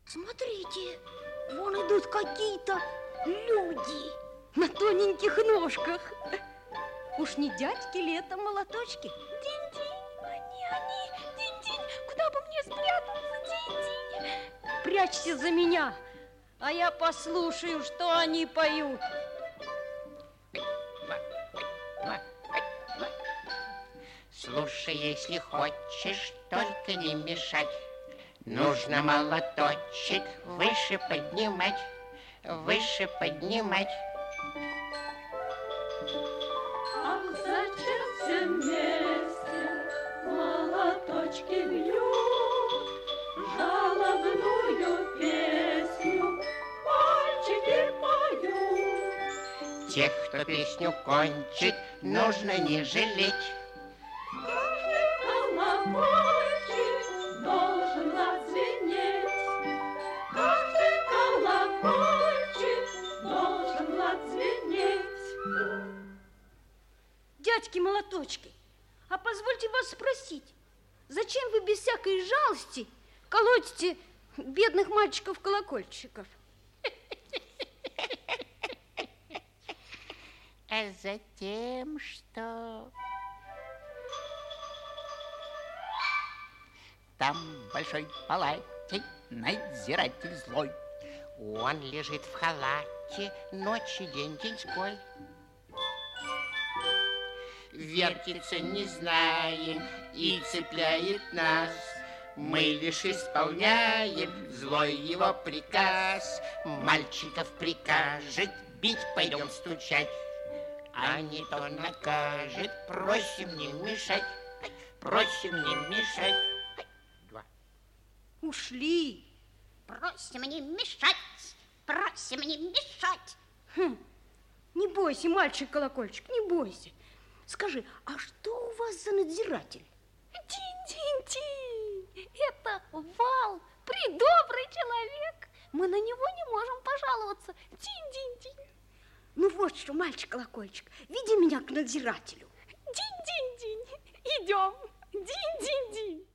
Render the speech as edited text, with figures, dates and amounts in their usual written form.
Смотрите, вон идут какие-то люди на тоненьких ножках. Уж не дядьки ли это молоточки? Динь-динь, они, динь-динь, куда бы мне спрятаться, динь-динь? Прячься за меня, а я послушаю, что они поют. Слушай, если хочешь, только не мешать. Нужно молоточек выше поднимать, выше поднимать. Ах, зачем все вместе молоточки бьют жалобную песню, мальчики поют? Тех, кто песню кончит, нужно не жалеть. Каждый колокольчик должен отзвенеть, каждый колокольчик должен отзвенеть. Дядьки молоточки, а позвольте вас спросить, зачем вы без всякой жалости колотите бедных мальчиков-колокольчиков? А затем, что там в большой палате надзиратель злой. Он лежит в халате, ночь и день деньской. Вертится, не знаем, и цепляет нас. Мы лишь исполняем злой его приказ. Мальчиков прикажет бить, пойдем стучать. А не то накажет, просим не мешать, просим не мешать. Ушли. Просим не мешать, просим не мешать. Не бойся, мальчик-колокольчик, не бойся. Скажи, а что у вас за надзиратель? Динь-динь-динь, это Вал, предобрый человек. Мы на него не можем пожаловаться. Динь-динь-динь. Ну вот что, мальчик-колокольчик, веди меня к надзирателю. Динь-динь-динь, идем. Динь-динь-динь.